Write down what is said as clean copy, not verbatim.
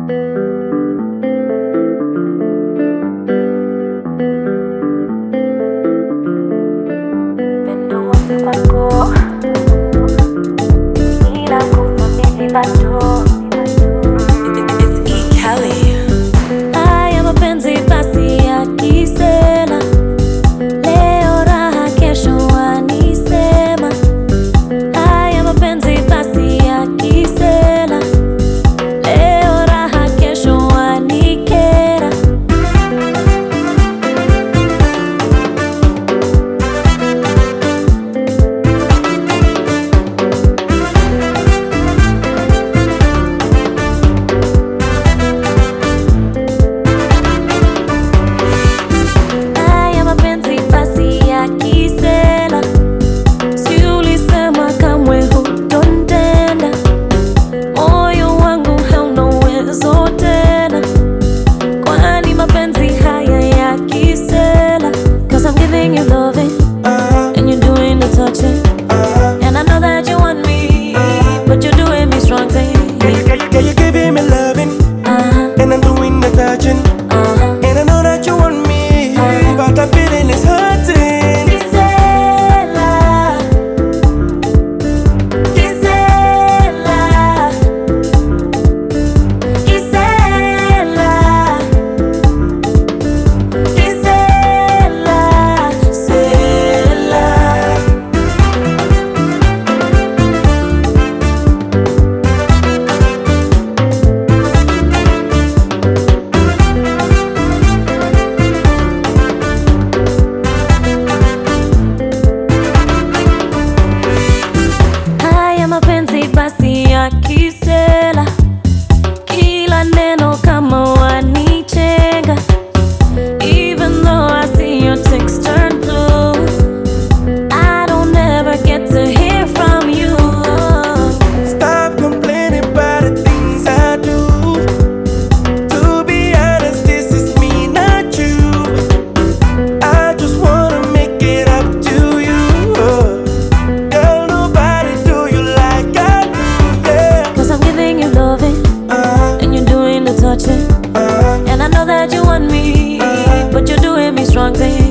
Pendo wote kwako, ila kuthamini bado. It's E. Kelly. Haya mapenzi basi ya kisela, leo raha kesho wanisema. Haya mapenzi basi ya kisela, leo raha kesho wanikera. Haya mapenzi basi ya kisela, si ulisema kamwe hutonitenda. Moyo wangu hauna uwezo tena, kwani mapenzi haya ya kisela. 'Cause I'm giving you loving, and you're doing the touching, and I know that you want me, but you're doing me strong thing. Yeah, you're giving me loving, and I'm doing the touching, and I know that you want me, but the feeling is hurting. Kisela, kisela, kisela, kisela, sela. Haya mapenzi basi ya kisela, kila neno kama wanichenga. Even though I see your text turn blue, I don't ever get to hear from you. Stop complaining about the things I do. To be honest, this is me, not you. I just wanna make it up to you. Girl, nobody do you like I do, yeah. 'Cause I'm giving you loving, and you're doing the touching, and I know that you want me, but you're doing me strong things.